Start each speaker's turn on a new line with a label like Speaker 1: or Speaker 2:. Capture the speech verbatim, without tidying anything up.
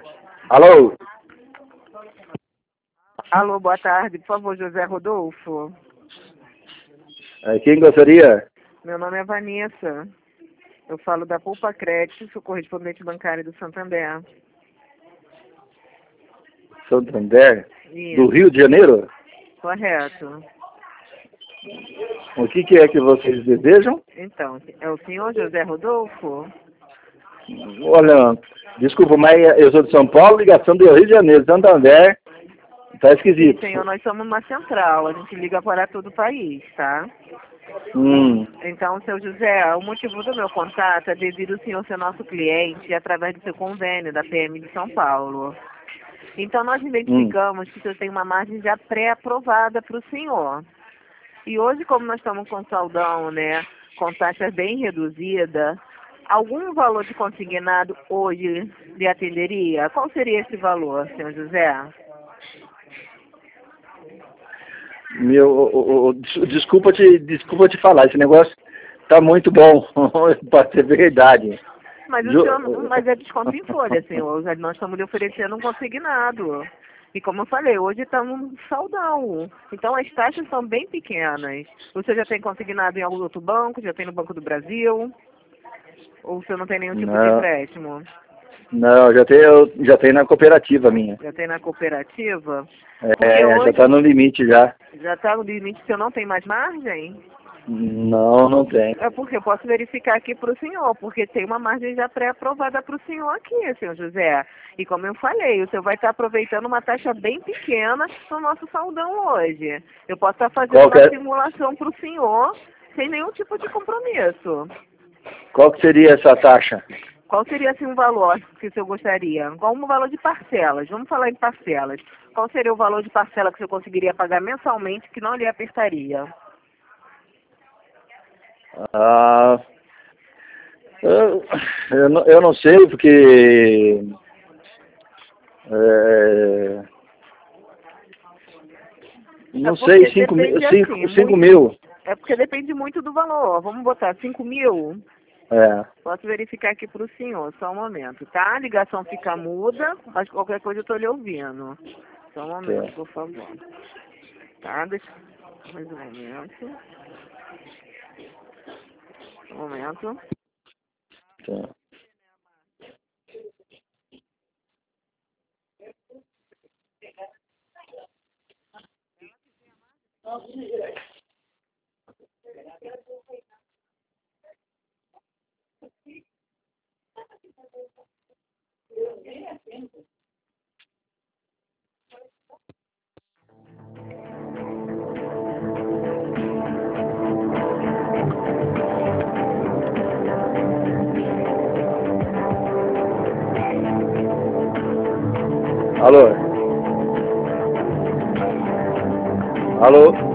Speaker 1: Alô?
Speaker 2: Alô, boa tarde. Por favor, José Rodolfo.
Speaker 1: É, quem gostaria?
Speaker 2: Meu nome é Vanessa. Eu falo da Poupa Crédito, sou correspondente bancário do Santander.
Speaker 1: Santander?
Speaker 2: Isso,
Speaker 1: Do Rio de Janeiro?
Speaker 2: correto.
Speaker 1: O que, que é que vocês desejam?
Speaker 2: Então, é o senhor José Rodolfo?
Speaker 1: Olha, desculpa, mas eu sou de São Paulo, ligação do Rio de Janeiro, Santander, tá
Speaker 2: Sim,
Speaker 1: esquisito.
Speaker 2: senhor, nós somos uma central, a gente liga para todo o país, tá?
Speaker 1: Hum,
Speaker 2: Então, seu José, o motivo do meu contato é devido ao senhor ser nosso cliente através do seu convênio da P M de São Paulo. Então, nós
Speaker 1: hum.
Speaker 2: identificamos que o senhor tem uma margem já pré-aprovada para o senhor. E hoje, como nós estamos com saldão, né, com taxa bem reduzida, algum valor de consignado hoje lhe atenderia? Qual seria esse valor, senhor José?
Speaker 1: Meu, o- o- o- des- desculpa te, desculpa te falar, esse negócio tá muito bom, para ser verdade.
Speaker 2: Mas o senhor, não-
Speaker 1: Jo-
Speaker 2: mas é desconto em folha, senhor. Nós estamos lhe oferecendo um consignado. E como eu falei, hoje estamos no saldão. Então as taxas são bem pequenas. O senhor já tem consignado em algum outro banco? Já tem no Banco do Brasil? Ou o senhor não tem nenhum tipo de
Speaker 1: Não,
Speaker 2: empréstimo?
Speaker 1: não, já tenho, já tenho na cooperativa minha.
Speaker 2: Já tem na cooperativa? Porque
Speaker 1: É, já tá
Speaker 2: hoje
Speaker 1: no limite já.
Speaker 2: já está no limite, o senhor não tem mais margem?
Speaker 1: Não, não tem.
Speaker 2: É porque eu posso verificar aqui para o senhor, porque tem uma margem já pré-aprovada para o senhor aqui, senhor José. E como eu falei, o senhor vai estar aproveitando uma taxa bem pequena no nosso saldão hoje. Eu posso estar fazendo
Speaker 1: Qual que,
Speaker 2: uma
Speaker 1: é-
Speaker 2: simulação para o senhor sem nenhum tipo de compromisso.
Speaker 1: qual que seria essa taxa?
Speaker 2: Qual seria assim um valor que o senhor gostaria? Qual o valor de parcelas? Vamos falar em parcelas. Qual seria o valor de parcela que o senhor conseguiria pagar mensalmente que não lhe apertaria?
Speaker 1: Ah, eu, eu, não, eu não sei, porque... É, não
Speaker 2: É
Speaker 1: sei,
Speaker 2: porque
Speaker 1: cinco mil,
Speaker 2: depende assim,
Speaker 1: cinco, cinco
Speaker 2: muito.
Speaker 1: mil.
Speaker 2: É porque depende muito do valor. Vamos botar cinco mil?
Speaker 1: É,
Speaker 2: Posso verificar aqui para o senhor, só um momento, tá? A ligação fica muda, mas qualquer coisa eu estou lhe ouvindo. Só um momento,
Speaker 1: tá,
Speaker 2: por favor. Tá? Deixa... Mais um momento. Um momento.
Speaker 1: tá. Alô? Alô?